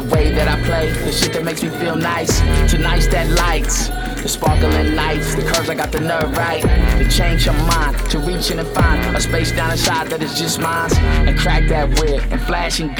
way that I play, the shit that makes me feel nice. Tonight's that lights, the sparkling nights, the curves, I got the nerve right to change your mind, to reach in and find a space down inside that is just mine, and crack that whip and flashing